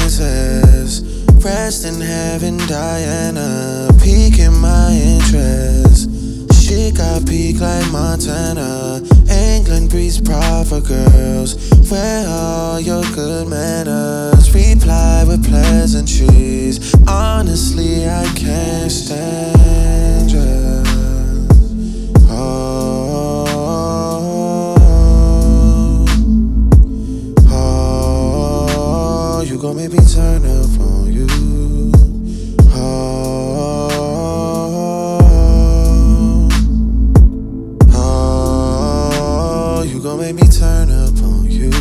exist. Rest in heaven, Diana, piquing my interest. She got peak like Montana. England breeds proper girls. Where are your good manners? Reply with pleasantries. Honestly, I can't stand you. Oh, you gon' make me turn up on you. Oh, you gon' make me turn up on you.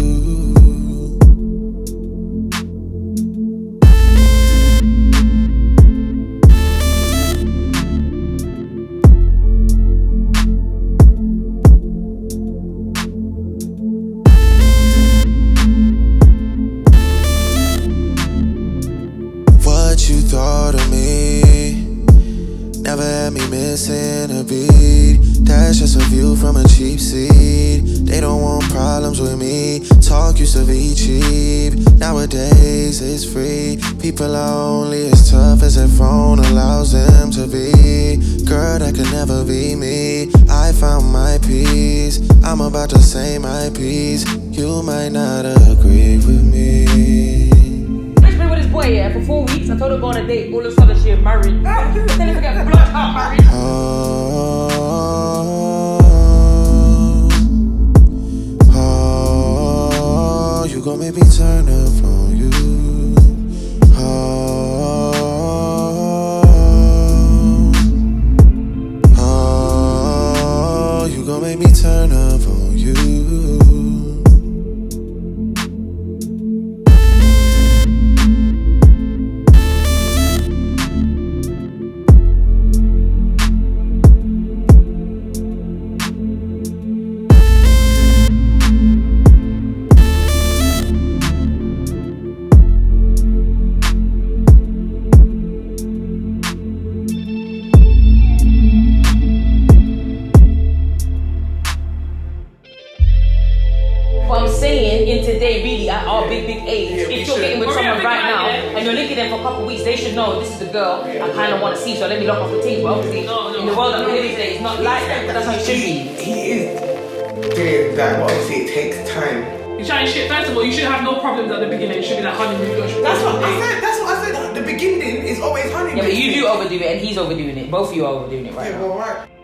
What you thought of me? Never had me missing a beat. That's just a view from a cheap seat. They don't want problems with me. Talk used to be cheap. Nowadays it's free. People are only as tough as their phone allows them to be. Girl, that could never be me. I found my peace. I'm about to say my piece. You might not agree with me. With this boy, yeah, for 4 weeks. I told her to go on a date. All of a sudden, she married. Then if I get blocked out, married. Oh, you gon' make me turn up on you. Oh, you gon' make me turn up on you. What I'm saying in today, really, at our big age, if you're getting with someone right now and you're linking them for a couple of weeks, they should know this is the girl I kind of want to see, so let me lock off the team. But obviously, in the world that we live in today, it's not like that, but that's how it should be. He is doing that, but obviously it takes time. You're trying shit. First of all, you should have no problems at the beginning. It should be like honeymoon. That's what I said. That's what I said. The beginning is always honeymoon. Yeah, but you do overdo it and he's overdoing it. Both of you are overdoing it right Yeah, now. well, right.